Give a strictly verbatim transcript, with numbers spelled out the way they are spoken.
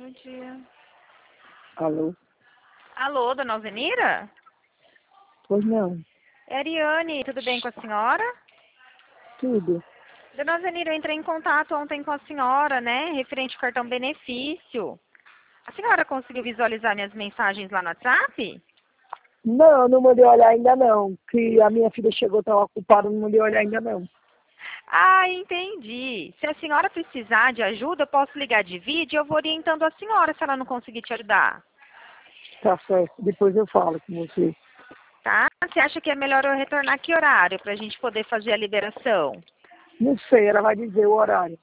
Bom dia. Alô? Alô, dona Alzenira? Pois não. É a Ariane, tudo bem com a senhora? Tudo. Dona Alzenira, eu entrei em contato ontem com a senhora, né, referente ao cartão benefício. A senhora conseguiu visualizar minhas mensagens lá no WhatsApp? Não, não mandei olhar ainda não. Que a minha filha chegou, estava ocupada, não mandei olhar ainda não. Ah, entendi. Se a senhora precisar de ajuda, eu posso ligar de vídeo e eu vou orientando a senhora se ela não conseguir te ajudar. Tá certo. Depois eu falo com você. Tá? Você acha que é melhor eu retornar que horário para a gente poder fazer a liberação? Não sei, ela vai dizer o horário.